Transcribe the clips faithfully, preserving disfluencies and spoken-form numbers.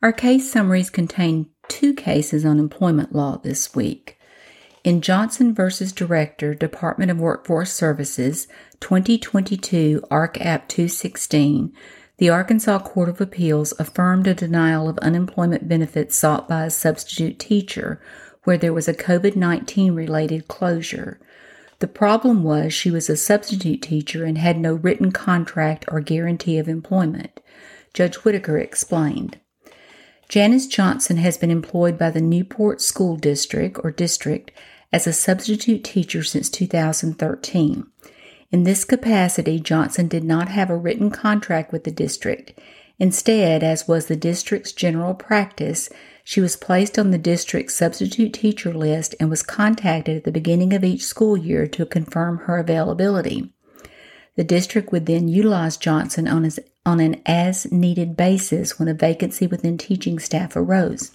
Our case summaries contain two cases on employment law this week. In Johnson v. Director, Department of Workforce Services, twenty twenty-two A R C App two sixteen, the Arkansas Court of Appeals affirmed a denial of unemployment benefits sought by a substitute teacher where there was a covid nineteen related closure. The problem was she was a substitute teacher and had no written contract or guarantee of employment. Judge Whitaker explained. Janice Johnson has been employed by the Newport School District or District as a substitute teacher since two thousand thirteen. In this capacity, Johnson did not have a written contract with the district. Instead, as was the district's general practice, she was placed on the district's substitute teacher list and was contacted at the beginning of each school year to confirm her availability. The district would then utilize Johnson on, his, on an as-needed basis when a vacancy within teaching staff arose.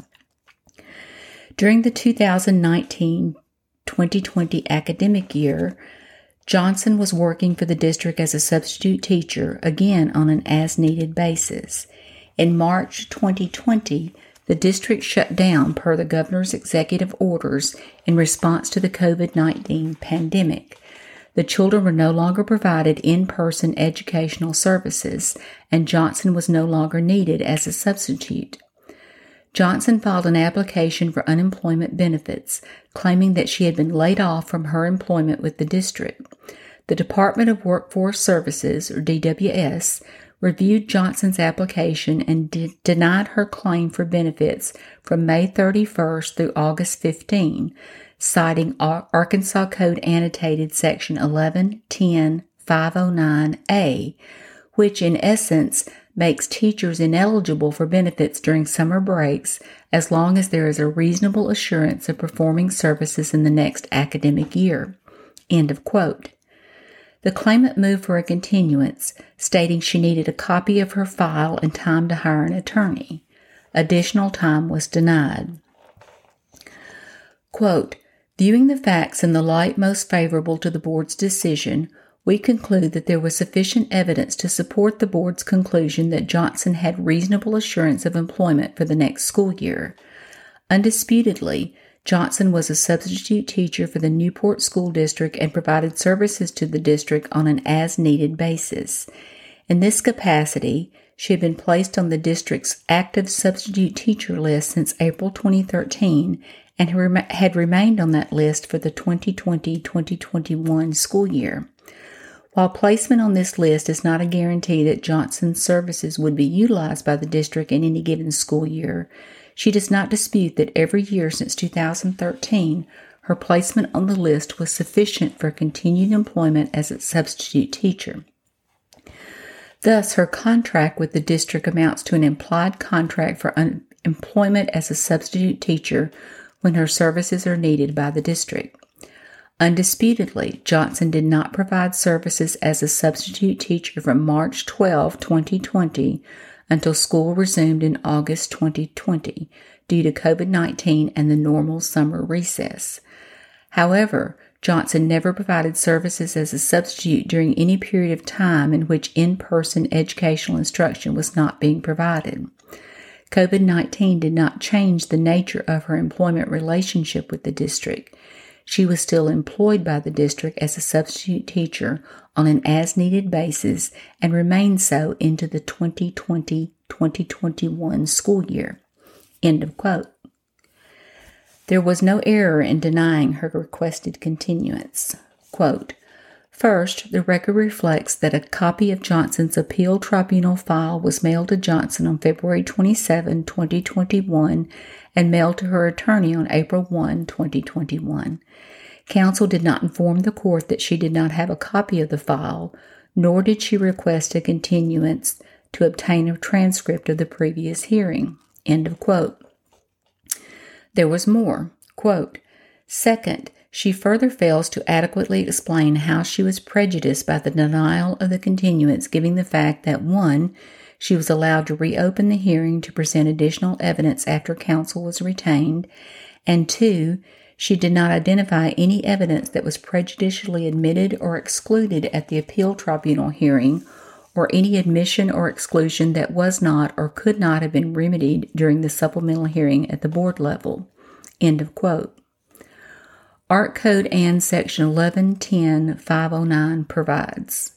During the two thousand nineteen twenty twenty academic year, Johnson was working for the district as a substitute teacher, again on an as-needed basis. In March twenty twenty, the district shut down per the governor's executive orders in response to the covid nineteen pandemic. The children were no longer provided in-person educational services, and Johnson was no longer needed as a substitute. Johnson filed an application for unemployment benefits, claiming that she had been laid off from her employment with the district. The Department of Workforce Services, or D W S, reviewed Johnson's application and de- denied her claim for benefits from May thirty-first through August fifteenth, citing Ar- Arkansas Code Annotated Section eleven ten five oh nine A, which in essence makes teachers ineligible for benefits during summer breaks as long as there is a reasonable assurance of performing services in the next academic year. End of quote. The claimant moved for a continuance, stating she needed a copy of her file and time to hire an attorney. Additional time was denied. Quote, viewing the facts in the light most favorable to the board's decision, we conclude that there was sufficient evidence to support the board's conclusion that Johnson had reasonable assurance of employment for the next school year. Undisputedly, Johnson was a substitute teacher for the Newport School District and provided services to the district on an as-needed basis. In this capacity, she had been placed on the district's active substitute teacher list since April twenty thirteen and had remained on that list for the twenty twenty twenty twenty-one school year. While placement on this list is not a guarantee that Johnson's services would be utilized by the district in any given school year, she does not dispute that every year since two thousand thirteen, her placement on the list was sufficient for continued employment as a substitute teacher. Thus, her contract with the district amounts to an implied contract for un- employment as a substitute teacher when her services are needed by the district. Undisputedly, Johnson did not provide services as a substitute teacher from March twelfth, twenty twenty until school resumed in August twenty twenty due to covid nineteen and the normal summer recess. However, Johnson never provided services as a substitute during any period of time in which in-person educational instruction was not being provided. covid nineteen did not change the nature of her employment relationship with the district. She was still employed by the district as a substitute teacher on an as-needed basis and remained so into the twenty twenty twenty twenty-one school year. End of quote. There was no error in denying her requested continuance. Quote, first, the record reflects that a copy of Johnson's appeal tribunal file was mailed to Johnson on February twenty-seventh, twenty twenty-one and mailed to her attorney on April first, twenty twenty-one. Counsel did not inform the court that she did not have a copy of the file, nor did she request a continuance to obtain a transcript of the previous hearing. End of quote. There was more. Quote, second, she further fails to adequately explain how she was prejudiced by the denial of the continuance, given the fact that, one, she was allowed to reopen the hearing to present additional evidence after counsel was retained, and two, she did not identify any evidence that was prejudicially admitted or excluded at the appeal tribunal hearing, or any admission or exclusion that was not or could not have been remedied during the supplemental hearing at the board level. End of quote. Art Code and Section eleven ten dash five oh nine provides,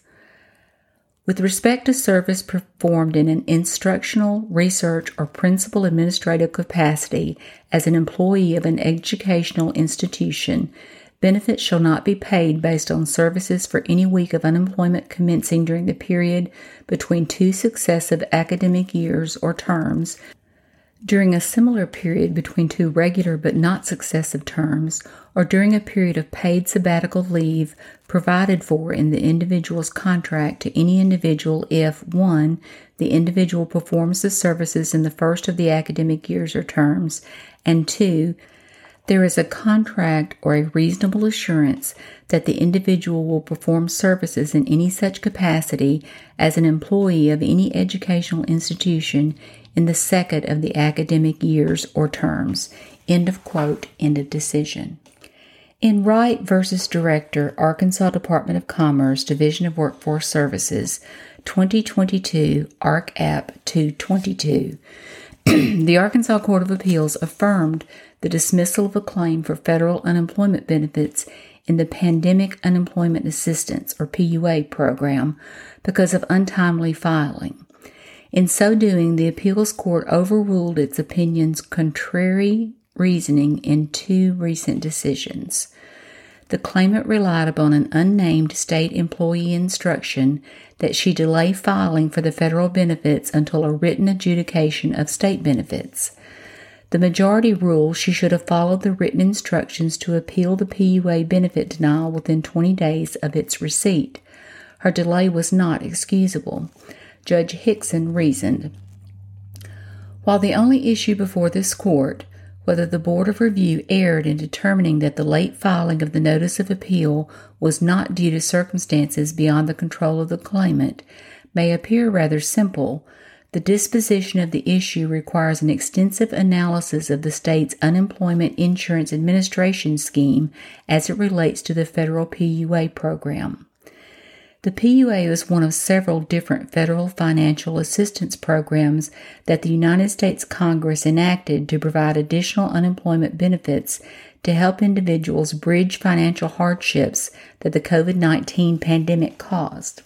with respect to service performed in an instructional, research, or principal administrative capacity as an employee of an educational institution, benefits shall not be paid based on services for any week of unemployment commencing during the period between two successive academic years or terms, during a similar period between two regular but not successive terms, or during a period of paid sabbatical leave provided for in the individual's contract to any individual if, one, the individual performs the services in the first of the academic years or terms, and two, there is a contract or a reasonable assurance that the individual will perform services in any such capacity as an employee of any educational institution in the second of the academic years or terms. End of quote. End of decision. In Wright versus Director, Arkansas Department of Commerce, Division of Workforce Services, twenty twenty-two, A R C App two twenty-two, the Arkansas Court of Appeals affirmed the dismissal of a claim for federal unemployment benefits in the Pandemic Unemployment Assistance, or P U A, program because of untimely filing. In so doing, the appeals court overruled its opinion's contrary reasoning in two recent decisions. The claimant relied upon an unnamed state employee instruction that she delay filing for the federal benefits until a written adjudication of state benefits. The majority ruled she should have followed the written instructions to appeal the P U A benefit denial within twenty days of its receipt. Her delay was not excusable. Judge Hickson reasoned, while the only issue before this court, whether the Board of Review erred in determining that the late filing of the notice of appeal was not due to circumstances beyond the control of the claimant, may appear rather simple, the disposition of the issue requires an extensive analysis of the state's Unemployment Insurance Administration scheme as it relates to the federal P U A program. The P U A is one of several different federal financial assistance programs that the United States Congress enacted to provide additional unemployment benefits to help individuals bridge financial hardships that the covid nineteen pandemic caused.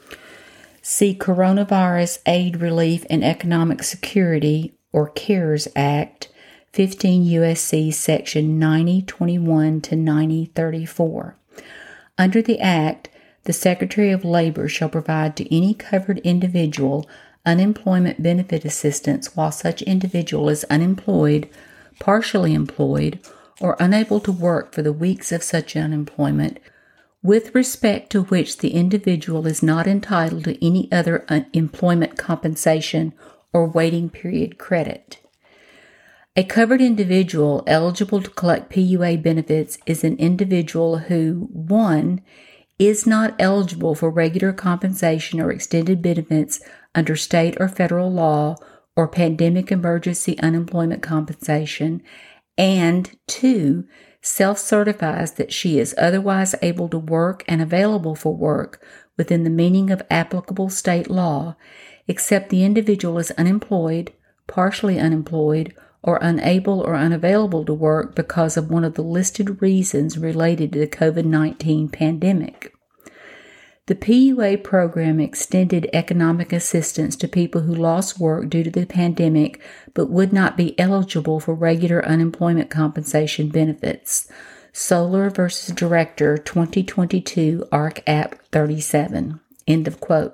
See Coronavirus Aid, Relief, and Economic Security, or CARES Act, fifteen U S C Section ninety twenty-one to ninety thirty-four. Under the Act, the Secretary of Labor shall provide to any covered individual unemployment benefit assistance while such individual is unemployed, partially employed, or unable to work for the weeks of such unemployment, with respect to which the individual is not entitled to any other employment compensation or waiting period credit. A covered individual eligible to collect P U A benefits is an individual who, one, is not eligible for regular compensation or extended benefits under state or federal law or pandemic emergency unemployment compensation, and two, self-certifies that she is otherwise able to work and available for work within the meaning of applicable state law, except the individual is unemployed, partially unemployed, or unable or unavailable to work because of one of the listed reasons related to the covid nineteen pandemic. The P U A program extended economic assistance to people who lost work due to the pandemic but would not be eligible for regular unemployment compensation benefits. Solar versus Director, twenty twenty-two, A R C App thirty-seven. End of quote.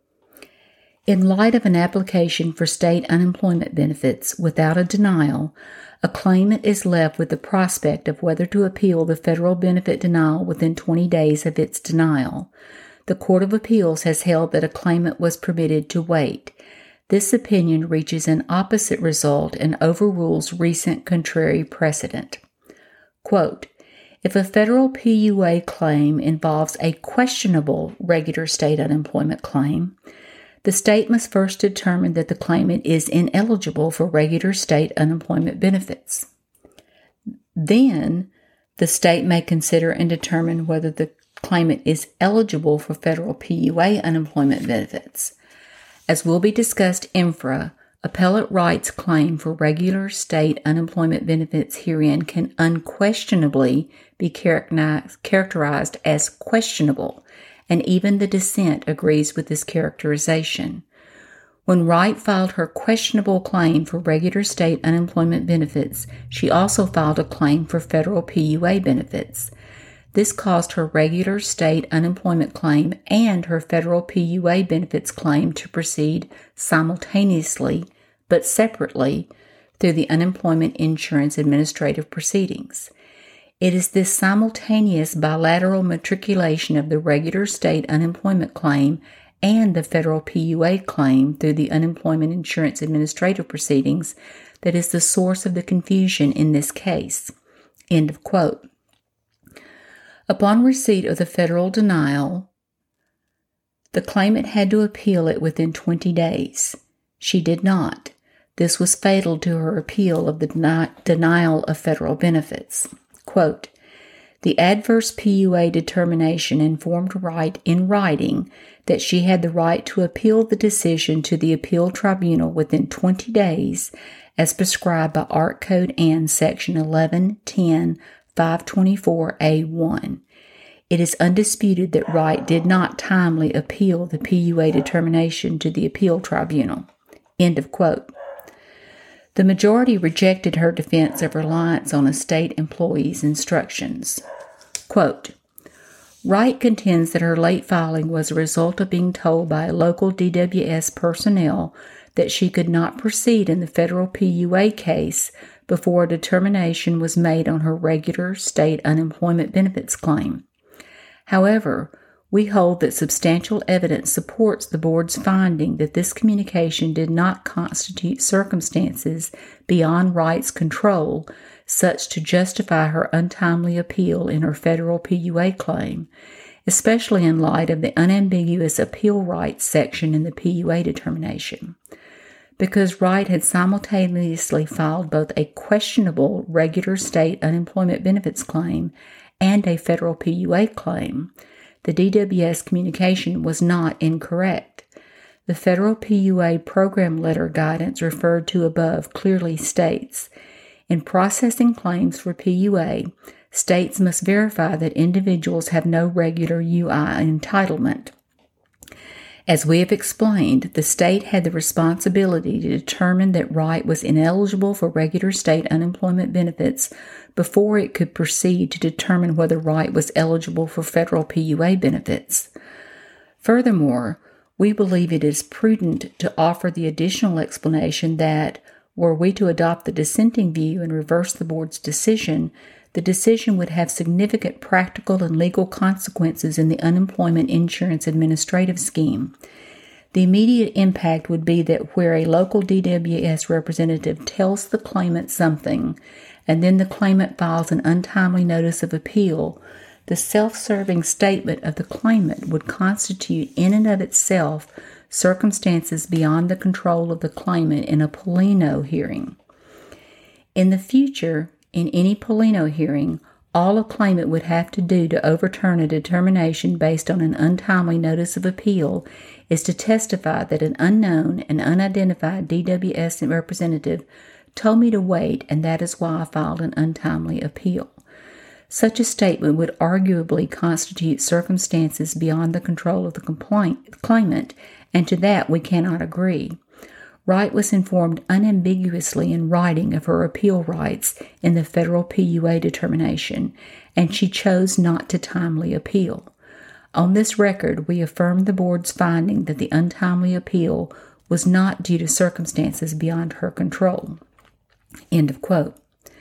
In light of an application for state unemployment benefits without a denial, a claimant is left with the prospect of whether to appeal the federal benefit denial within twenty days of its denial. The Court of Appeals has held that a claimant was permitted to wait. This opinion reaches an opposite result and overrules recent contrary precedent. Quote, if a federal P U A claim involves a questionable regular state unemployment claim, the state must first determine that the claimant is ineligible for regular state unemployment benefits. Then, the state may consider and determine whether the claimant is eligible for federal P U A unemployment benefits. As will be discussed infra, Appellate Wright's claim for regular state unemployment benefits herein can unquestionably be characterized as questionable, and even the dissent agrees with this characterization. When Wright filed her questionable claim for regular state unemployment benefits, she also filed a claim for federal P U A benefits. This caused her regular state unemployment claim and her federal P U A benefits claim to proceed simultaneously, but separately, through the Unemployment Insurance Administrative Proceedings. It is this simultaneous bilateral matriculation of the regular state unemployment claim and the federal P U A claim through the Unemployment Insurance Administrative Proceedings that is the source of the confusion in this case. End of quote. Upon receipt of the federal denial, the claimant had to appeal it within twenty days. She did not. This was fatal to her appeal of the deni- denial of federal benefits. Quote, the adverse P U A determination informed Wright in writing that she had the right to appeal the decision to the appeal tribunal within twenty days as prescribed by Art Code N Section eleven ten five twenty-four A one. It is undisputed that Wright did not timely appeal the P U A determination to the appeal tribunal. End of quote. The majority rejected her defense of reliance on a state employee's instructions. Quote, Wright contends that her late filing was a result of being told by local D W S personnel that she could not proceed in the federal P U A case before a determination was made on her regular state unemployment benefits claim. However, we hold that substantial evidence supports the board's finding that this communication did not constitute circumstances beyond Wright's control such to justify her untimely appeal in her federal P U A claim, especially in light of the unambiguous appeal rights section in the P U A determination. Because Wright had simultaneously filed both a questionable regular state unemployment benefits claim and a federal P U A claim, the D W S communication was not incorrect. The federal P U A program letter guidance referred to above clearly states, in processing claims for P U A, states must verify that individuals have no regular U I entitlement. As we have explained, the state had the responsibility to determine that Wright was ineligible for regular state unemployment benefits before it could proceed to determine whether Wright was eligible for federal P U A benefits. Furthermore, we believe it is prudent to offer the additional explanation that, were we to adopt the dissenting view and reverse the board's decision, the decision would have significant practical and legal consequences in the Unemployment Insurance Administrative Scheme. The immediate impact would be that where a local D W S representative tells the claimant something, and then the claimant files an untimely notice of appeal, the self-serving statement of the claimant would constitute in and of itself circumstances beyond the control of the claimant in a Polino hearing. In the future, in any Polino hearing, all a claimant would have to do to overturn a determination based on an untimely notice of appeal is to testify that an unknown and unidentified D W S representative told me to wait, and that is why I filed an untimely appeal. Such a statement would arguably constitute circumstances beyond the control of the complaint, claimant, and to that we cannot agree. Wright was informed unambiguously in writing of her appeal rights in the federal P U A determination, and she chose not to timely appeal. On this record, we affirm the board's finding that the untimely appeal was not due to circumstances beyond her control. End of quote.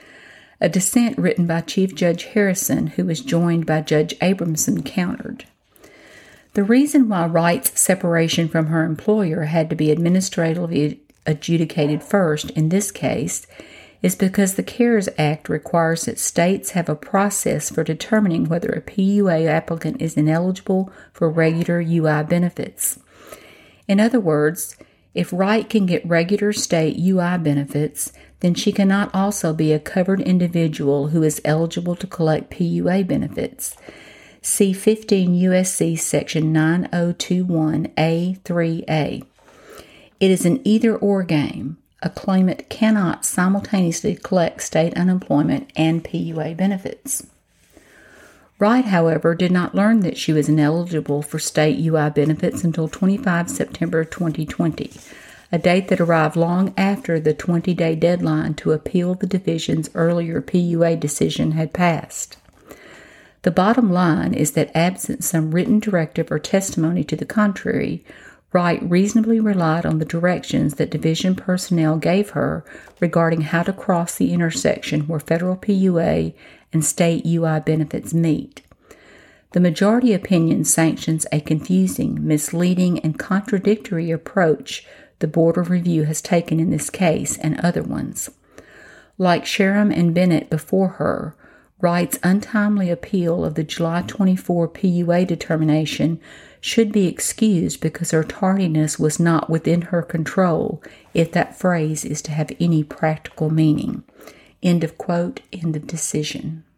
A dissent written by Chief Judge Harrison, who was joined by Judge Abramson, countered. The reason why Wright's separation from her employer had to be administratively adjudicated first in this case is because the CARES Act requires that states have a process for determining whether a P U A applicant is ineligible for regular U I benefits. In other words, if Wright can get regular state U I benefits, then she cannot also be a covered individual who is eligible to collect P U A benefits. See fifteen U S C Section nine oh two one A three A. It is an either-or game. A claimant cannot simultaneously collect state unemployment and P U A benefits. Wright, however, did not learn that she was ineligible for state U I benefits until the twenty-fifth of September twenty twenty, a date that arrived long after the twenty-day deadline to appeal the division's earlier P U A decision had passed. The bottom line is that absent some written directive or testimony to the contrary, Wright reasonably relied on the directions that division personnel gave her regarding how to cross the intersection where federal P U A and state U I benefits meet. The majority opinion sanctions a confusing, misleading, and contradictory approach the Board of Review has taken in this case and other ones. Like Sherham and Bennett before her, Wright's untimely appeal of the July twenty-fourth P U A determination should be excused because her tardiness was not within her control, if that phrase is to have any practical meaning. End of quote, end of decision.